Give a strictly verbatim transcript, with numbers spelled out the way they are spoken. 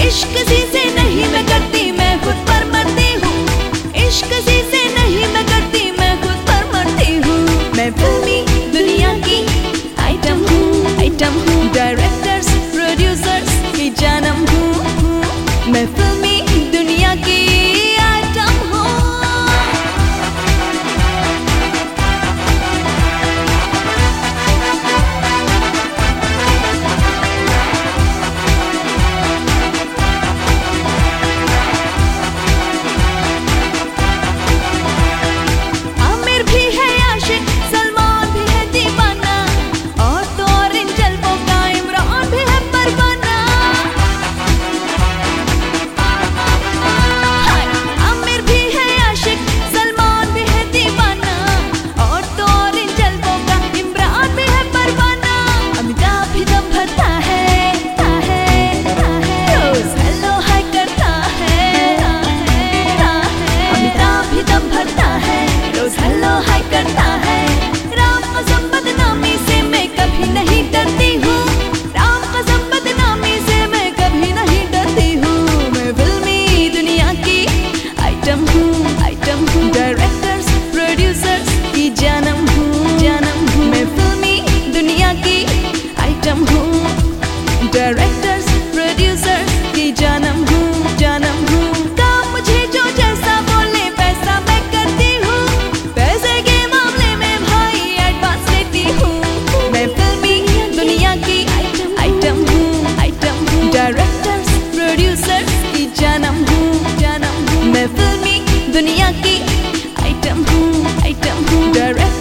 इश्क किसी से नहीं मैं करती, मैं खुद पर मरती हूँ। इश्क किसी से नहीं मैं करती, मैं खुद पर मरती हूँ। मैं फिल्मी दुनिया की आइटम हूँ, आइटम हूँ। डायरेक्टर्स प्रोड्यूसर्स की जानम हूँ। मैं फिल्मी दुनिया की आइटम हूँ। आमिर भी है आशिक, सलमान भी है दीवाना, और तो और इन जलवों का इमरान भी है परवाना। हाय, आमिर भी है आशिक, सलमान भी है दीवाना, और तो और इन जलवों का इमरान भी है परवाना। अमिताभ भी दम भरता है, ता है, ता है, रोज हेलो हाय करता है, ता है, ता है। अमिताभ भी दम भरता है, रोज हेलो हाय करता है। राम कसम बदनामी से मैं कभी नहीं डरती हूँ, राम कसम बदनामी से मैं कभी नहीं डरती हूँ। मैं फिल्मी दुनिया की आइटम हूँ, आइटम हूँ। डायरेक्टर्स प्रोड्यूसर्स की जानम हूँ, जानम हूँ। मैं फिल्मी दुनिया की आइटम हूँ। डायरेक्टर्स प्रोड्यूसर्स की जानम हूँ, जानम हूँ। काम मुझे जो जैसा बोले वैसा मैं करती हूँ, पैसे के मामले में भाई एडवांस लेती हूँ। मैं फिल्मी दुनिया की आइटम हूँ, आइटम हूँ। डायरेक्टर्स प्रोड्यूसर्स की जानम हूँ, जानम हूँ। मैं फिल्मी दुनिया की आइटम हूँ, आइटम हूँ। डायरेक्टर